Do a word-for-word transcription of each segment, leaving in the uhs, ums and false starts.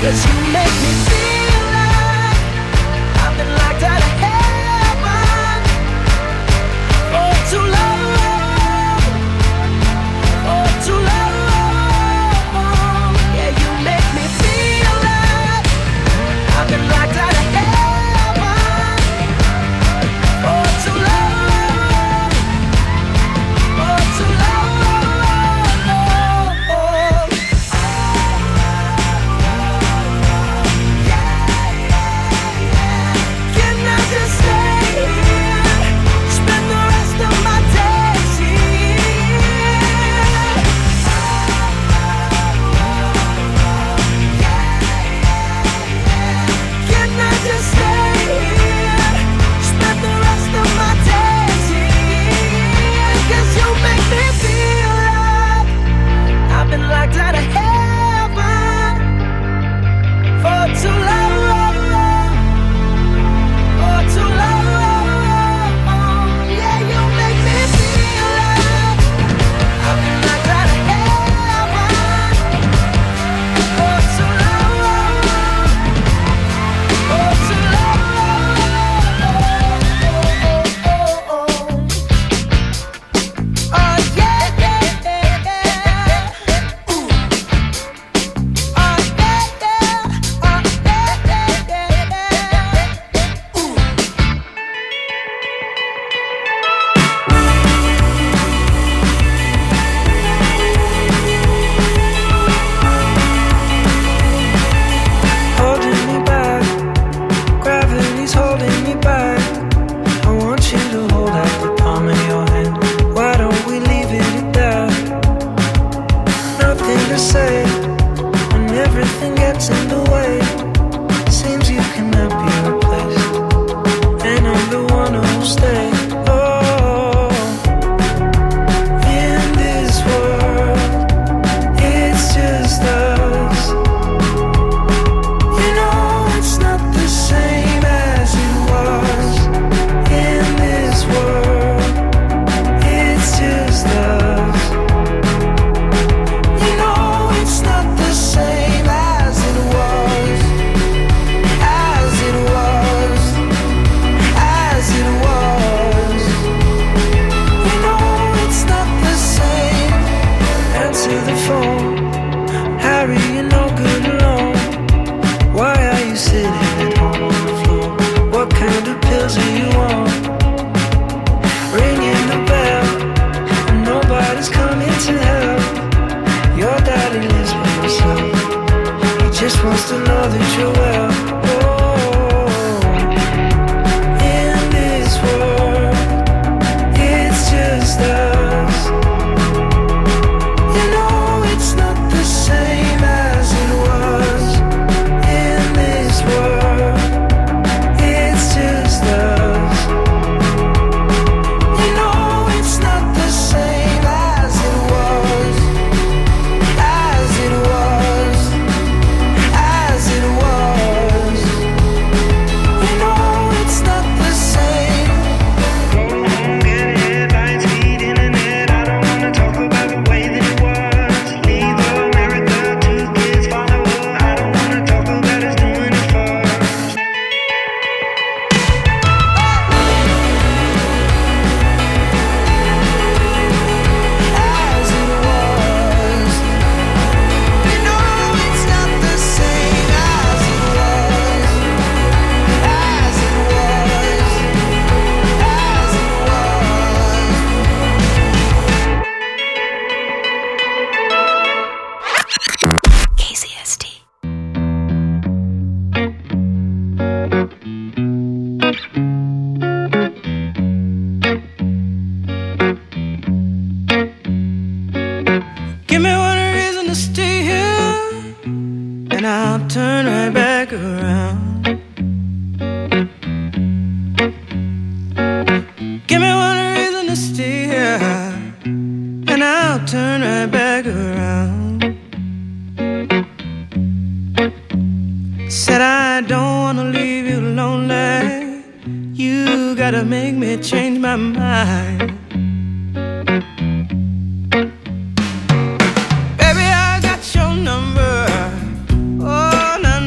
Baby, I got your number. Oh, no,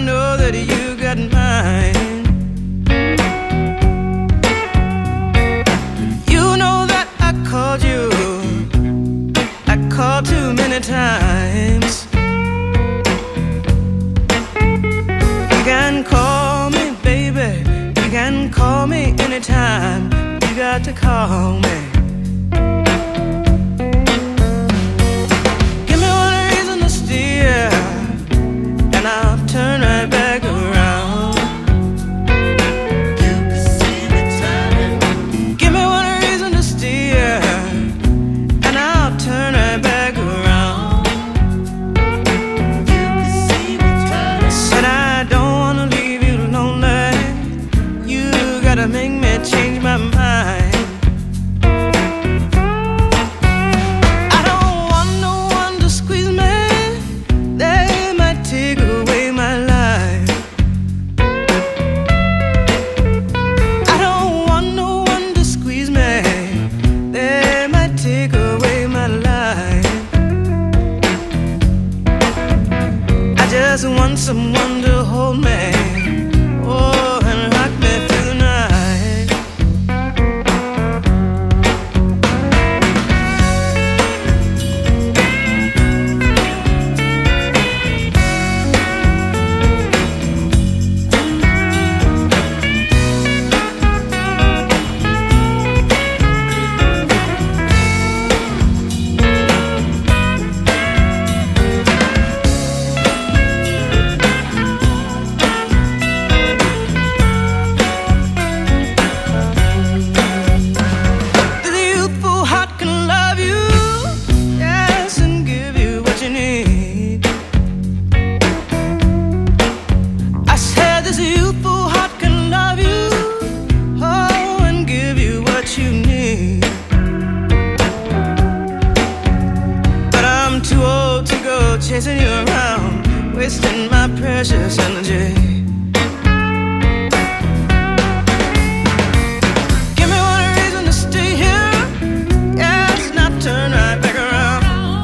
many times. You can call me, baby. You can call me anytime. You got to call me. Give me one reason to steer, and I'll turn right back around. You can see me turning. Give me one reason to steer, and I'll turn right back around. You can see me turning. Said I don't wanna leave you lonely. You gotta make me change my mind. I don't want no one to squeeze me. They might take away my life. I don't want no one to squeeze me. They might take away my life. I just want someone to hold me, oh, and rock me through the night. The youthful heart can love you, yes, and give you what you need. I said this youthful heart can love you, oh, and give you what you need. But I'm too old to go chasing you around, wasting my precious energy. Give me one reason to stay here, yes, not turn right back around.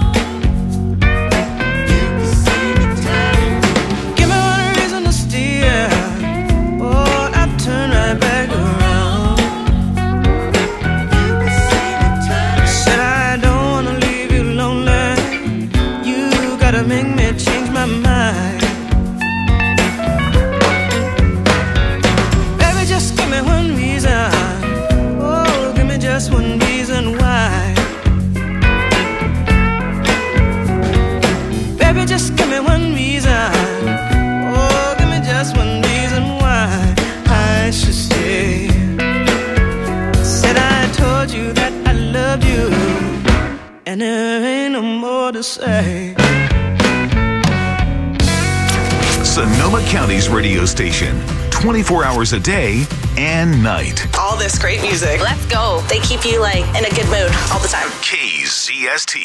You can see me turning. Give me one reason to steer, oh, not turn right back around. You can see me turning. Said I don't wanna leave you lonely. You gotta make me change my mind. Baby, just give me one reason. Oh, give me just one reason why. Baby, just give me one reason. Oh, give me just one reason why I should stay. Said I told you that I loved you, and there ain't no more to say. Sonoma County's radio station, twenty-four hours a day and night. All this great music. Let's go. They keep you like in a good mood all the time. K Z S T.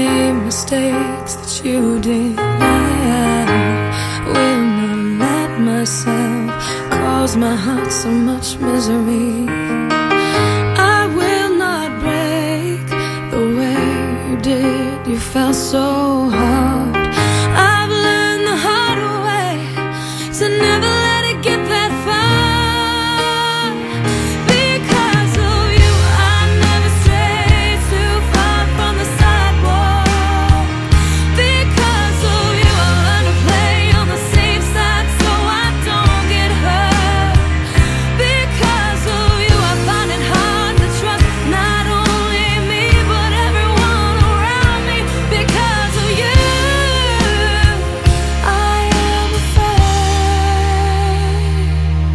same mistakes that you did. I will not let myself cause my heart so much misery. I will not break the way you did. You felt so hard. I've learned the hard way to never let it get that far. Because of you, I never strayed too far from the sidewalk. Because of you, I learned to play on the safe side so I don't get hurt. Because of you, I find it hard to trust not only me but everyone around me. Because of you, I am afraid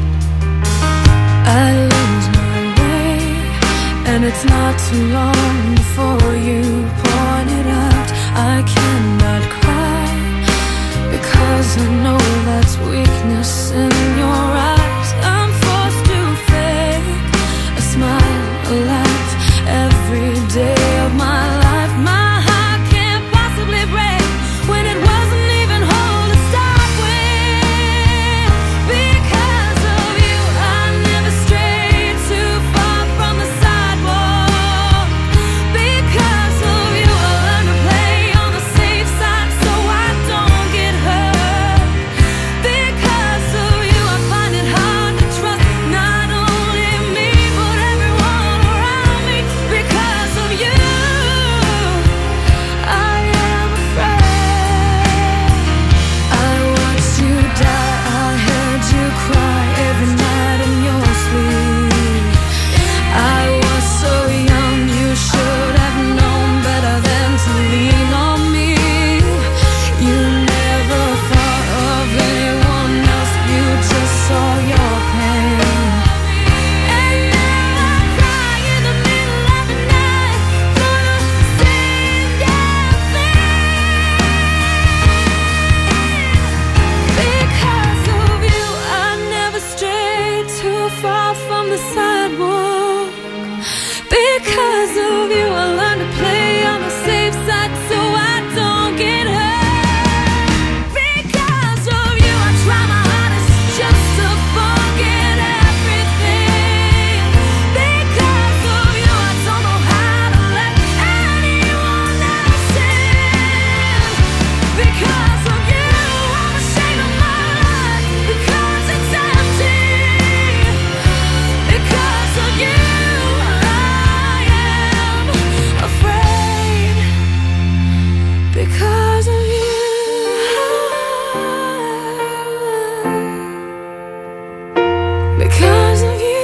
I lose my way, and it's not too long before you point it out. I cannot cry because I know that's weakness in your eyes. I'm forced to fake a smile, a laugh every day of my life. My heart can't possibly break when it wasn't even whole to start with. Because of you, I never strayed too far from the sidewalk. Because of you, I learned to play on the safe side so I don't get hurt. Because of you, I find it hard to trust not only me but everyone around me. Because of you, I am afraid. I watched you die, I heard you cry every night in your sleep. I was so young, you should have known better than to lean on me. You never thought of anyone else, you just saw your pain. And now I cry in the middle of the night for the same damn thing. Because of you, I never strayed too far from the sidewalk. Because of you, I learned to play on the safe side so I don't get hurt. Because of you, I try my hardest just to forget everything. Because of you, I don't know how to let anyone else in. Because of you, I'm ashamed of my life because it's empty. Because of you, I am afraid. Because of you, because of you.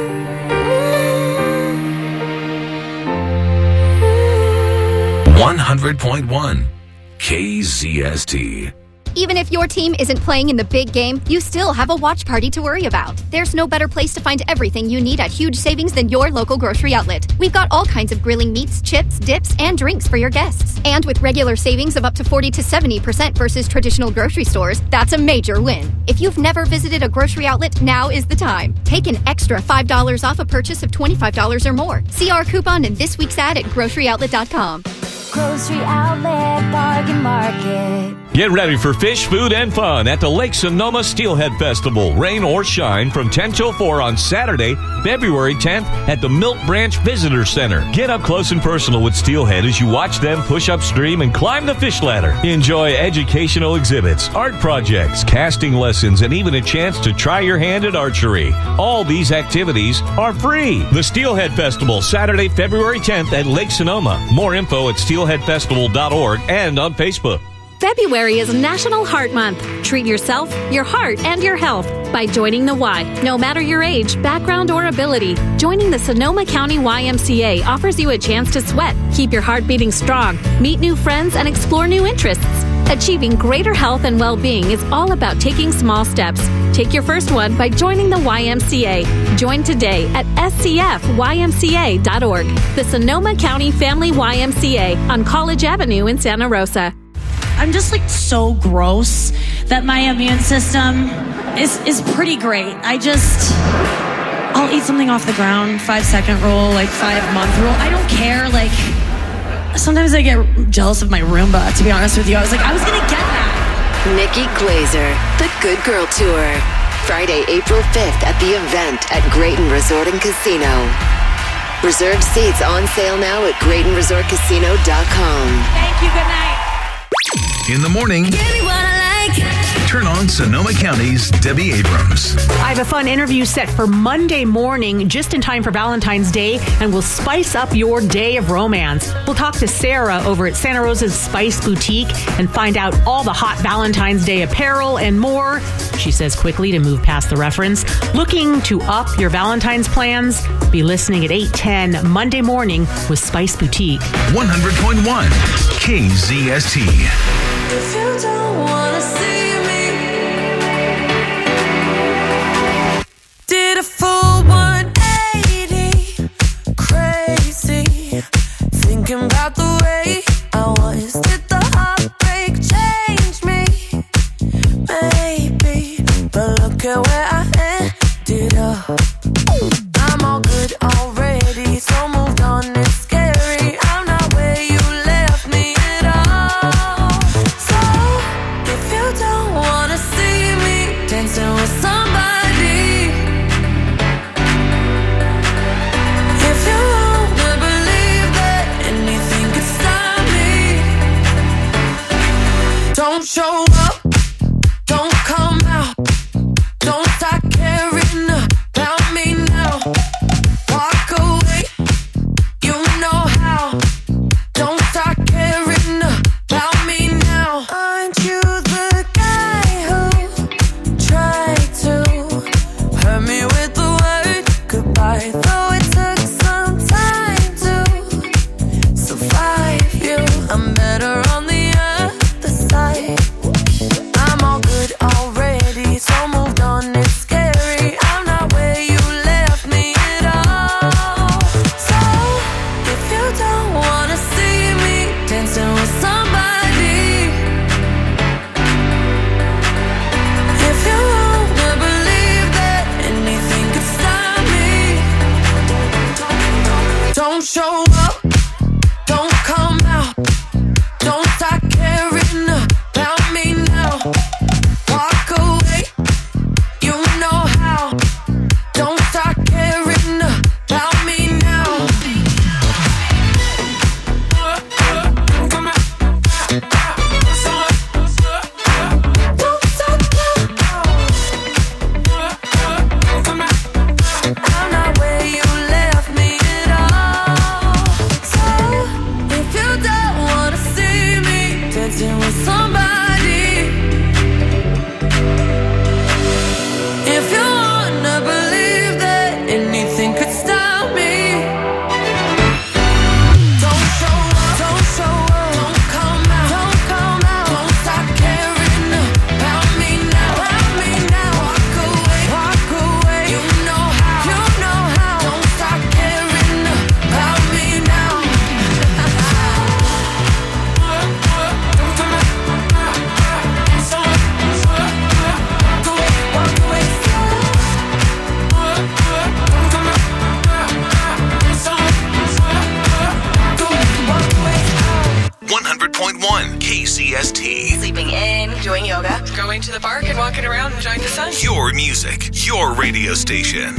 one hundred point one K Z S T. Even if your team isn't playing in the big game, you still have a watch party to worry about. There's no better place to find everything you need at huge savings than your local grocery outlet. We've got all kinds of grilling meats, chips, dips, and drinks for your guests. And with regular savings of up to forty to seventy percent versus traditional grocery stores, that's a major win. If you've never visited a grocery outlet, now is the time. Take an extra five dollars off a purchase of twenty-five dollars or more. See our coupon in this week's ad at grocery outlet dot com. Grocery Outlet Bargain Market. Get ready for fish, food, and fun at the Lake Sonoma Steelhead Festival. Rain or shine from ten till four on Saturday, February tenth at the Milk Branch Visitor Center. Get up close and personal with steelhead as you watch them push upstream and climb the fish ladder. Enjoy educational exhibits, art projects, casting lessons, and even a chance to try your hand at archery. All these activities are free. The Steelhead Festival, Saturday, February tenth at Lake Sonoma. More info at steelhead festival dot org and on Facebook. February is National Heart Month. Treat yourself, your heart, and your health by joining the Y. No matter your age, background, or ability, joining the Sonoma County Y M C A offers you a chance to sweat, keep your heart beating strong, meet new friends, and explore new interests. Achieving greater health and well-being is all about taking small steps. Take your first one by joining the Y M C A. Join today at s c f y m c a dot org. The Sonoma County Family Y M C A on College Avenue in Santa Rosa. I'm just like so gross that my immune system is, is pretty great. I just, I'll eat something off the ground, five second rule, like five month rule. I don't care. Like, Sometimes I get jealous of my Roomba, to be honest with you. I was like, I was going to get that. Nikki Glazer, The Good Girl Tour. Friday, April fifth at the event at Grayton Resort and Casino. Reserved seats on sale now at Grayton Resort Casino dot com. Thank you. Good night. In the morning, turn on Sonoma County's Debbie Abrams. I have a fun interview set for Monday morning, just in time for Valentine's Day, and we'll spice up your day of romance. We'll talk to Sarah over at Santa Rosa's Spice Boutique and find out all the hot Valentine's Day apparel and more. She says quickly to move past the reference. Looking to up your Valentine's plans? Be listening at eight ten Monday morning with Spice Boutique. one hundred point one K Z S T. If you don't wanna see me, did a full one eighty, crazy, thinking about the way I was. Did the heartbreak change me? Maybe, but look at where I ended up. I'm all good already, so moved on, it's scary. I'm not where you left me at all. So, if you don't wanna see me dancing with somebody, if you wanna believe that anything could stop me, don't show up, don't come out, don't start caring about me now. Walk away, you know how. Don't start caring about me now. Aren't you the guy who tried to hurt me with the word goodbye? Though it took some time to survive you, I'm better on the other side. I'm all good already, so moved on, it's scary. I'm not where you left me at all. So, if you don't wanna see me dancing with somebody, if you wanna believe that anything could stop me, don't show up, don't come out, don't start caring about me now. Walk away, you know how. Don't start caring about me now. Don't stop now. I'm not where you left me at all. So, if you don't wanna see me dancing with somebody, if you wanna believe that anything could stop me, don't show up, don't show up, don't come out, don't come out, don't start caring about me now, about me now. Walk away, walk away, you know how, you know how. Don't start caring about me now. Walk away, one hundred point one K Z S T. Sleeping in, doing yoga. Going to the park and walking around enjoying the sun. Your music, your radio station.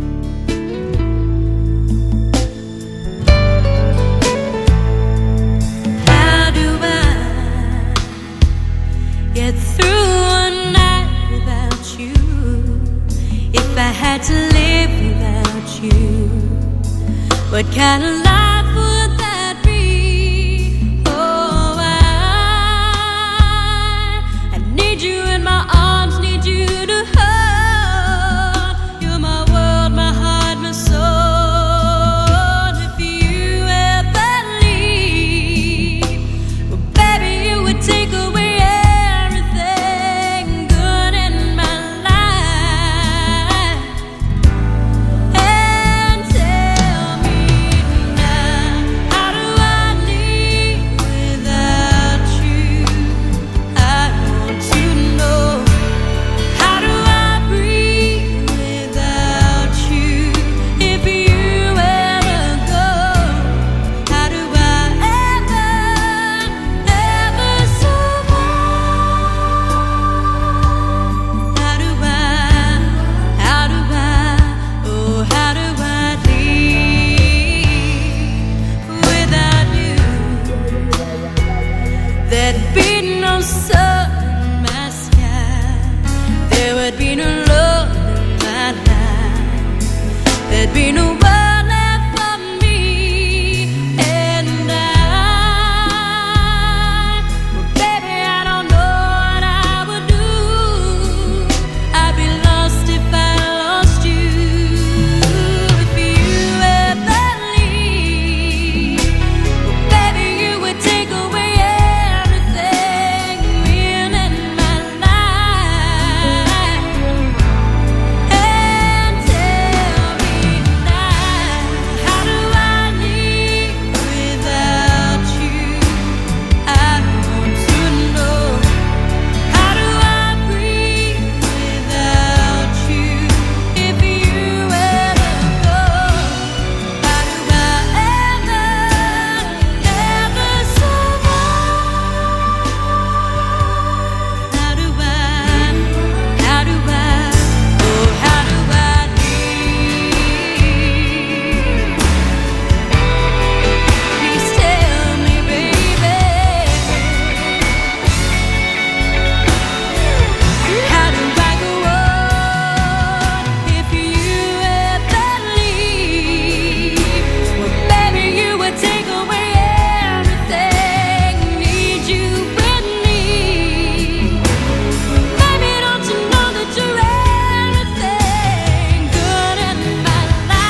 How do I get through one night without you? If I had to live without you, what kind of life would that be? Oh, I, I need you in my arms, need you to hold. You're my world, my heart, my soul. If you ever leave, well, baby, you would take away everything good in my life. And tell me now, how do I live without you? I want to know, how do I breathe without you? If you ever go, how do I ever there'd be no sun in my sky, there would be no love in my life, there'd be no one left for me and I. Well, baby, I don't know what I would do. I'd be lost if I lost you. If you ever leave, well, baby, you would take away everything in my life. And tell me now, how do I live without you? I want to know. How do I breathe without you? If you ever go, how do I ever, ever survive? How do I, how do I, oh, how do I live? Please tell me, baby. How do I go on if you ever leave? Well, baby, you would take away everything. Need you with me. Baby, don't you know that you're everything good in my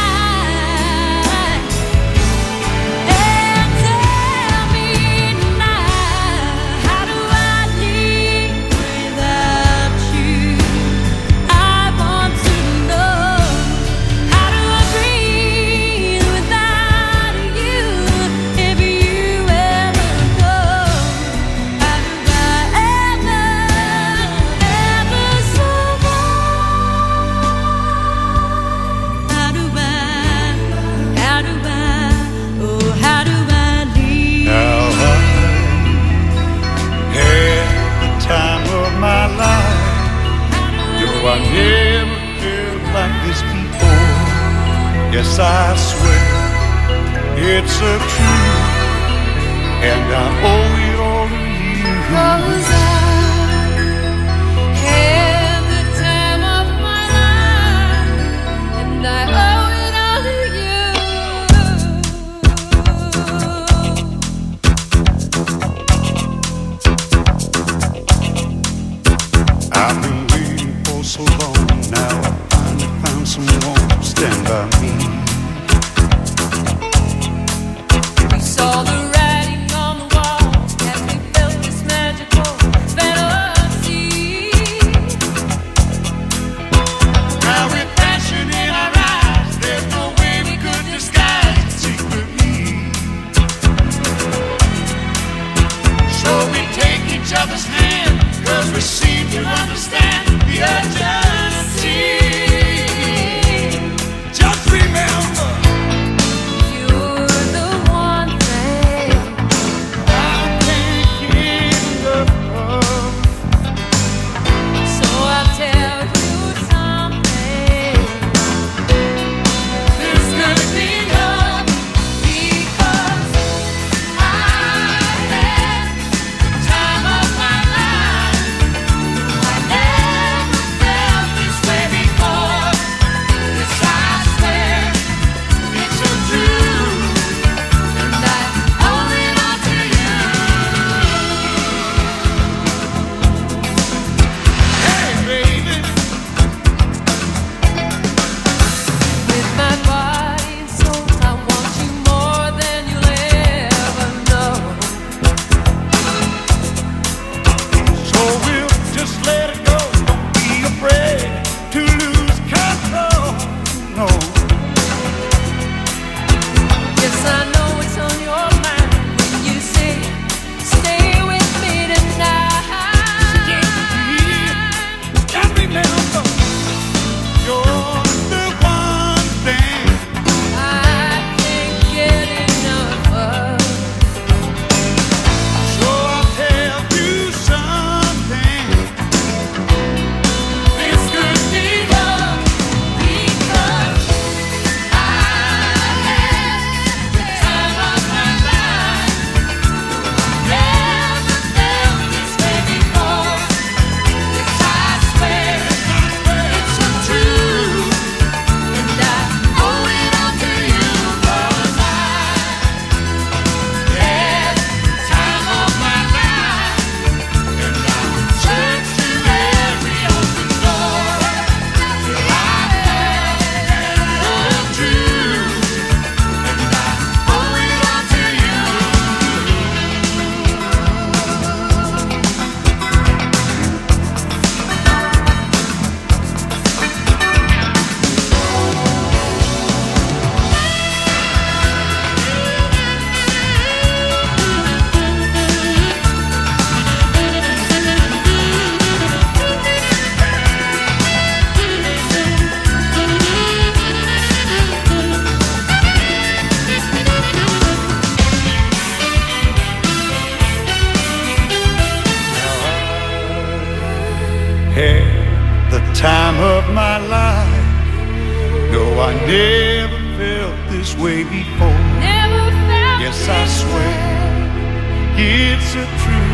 life? And tell me now, how do I live without you? I want to know. How do I breathe without you? If you ever go, how do I ever, ever survive? How do I, how do I, oh, how do I live? Now I had the time of my life. No, I never felt like this before. Yes, I swear it's a truth, and I owe it all to you. 'Cause I had the time of my life, and I owe it all to you. I've been waiting for so long. Now I finally found someone to stand by me. We saw the writing on the wall as we felt this magical fantasy. Now with passion in our eyes, there's no way we could disguise it secretly. So we take each other's hand, 'cause we seem to understand the urgency. Just remember, You're the one thing I can't get enough of. So I'll tell you something. There's gonna be love because I had the time of my life. I never time of my life. No, I never felt this way before. Never felt yes, I swear it's a truth.